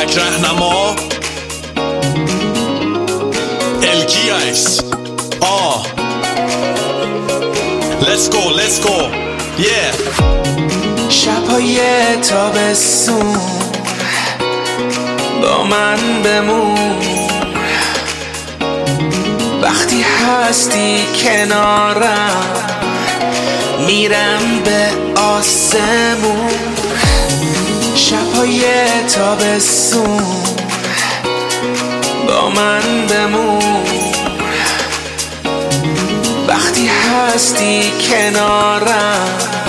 کمک رهنما الکیایس let's go yeah. شب‌های تابستون با من بمون، وقتی هستی کنارم میرم به آسمون. شب‌های تابستون با من بمون، وقتی هستی کنارم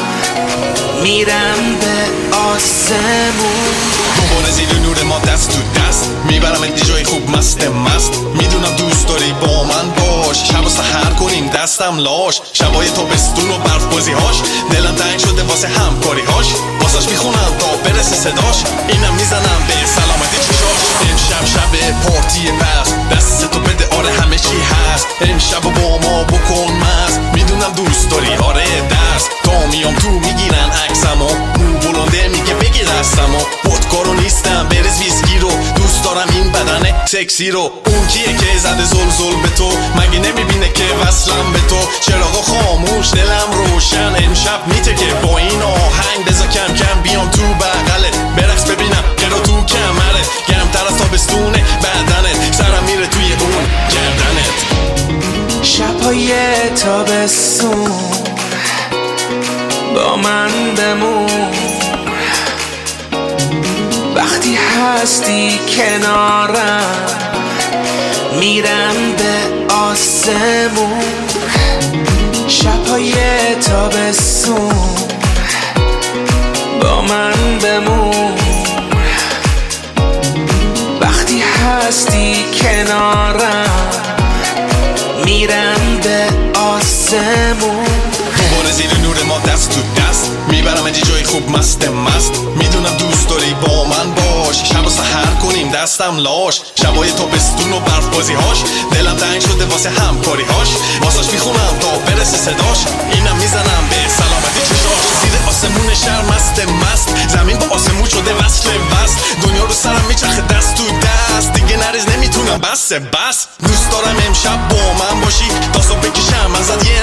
میرم به آسمون. دوباره زیر نور ما دست تو دست میبرم انتی جای خوب مست میدونم دوست داری با من باش، شب و سحر کنیم دستم لاش. شبای تابستون و برف بازی هاش دلم تنگ شده واسه همکاری هاش، واسش میخونم تا برسه صداش، اینم میزنم به سلامتی چشاش. امشب شب پارتی پس دست تو بده آره همه چی هست، امشب با ما بکن مست، میدونم دوست داری آره دست تا میام تو میگیرن عکسمو، مو بلنده میگه بگیر دستمو، خودکارو نیستم بریز ویسکی رو، دوست دارم این بدن سکسی رو. اون کیه که زده زل به تو، مگه نمیبینه که وصلم به تو، چراغا خاموش دلم روشن، امشب میتکه با این آهنگ، بذار کم کم بیام تو بغلت، برقص ببینم قرا تو کمرت، گرمتر از تابستونه بدنت، سرم میره توی اون گردنت. شب‌های تابستون با من بمون، وقتی هستی کنارم میرم به آسمون. شب‌های تابستون با من بمون، وقتی هستی کنارم میرم به آسمون. دوباره زیر نور ما دست تو دست میبرم انتی جای خوب مست میدونم دوست داری با من باش، شب و سحر کنیم دستم لاش. شبای تابستون و برف بازی هاش دلم تنگ شده واسه همکاری هاش، واسش میخونم تا برسه صداش، اینم میزنم به سلامتی چشاش. زیر آسمون شهر مست زمین با آسمون شده وصل دنیا رو سرم میچرخه دست تو دست، دیگه نریز نمیتونم بس دوست دارم امشب با من باشی تا صبح بکشم ازت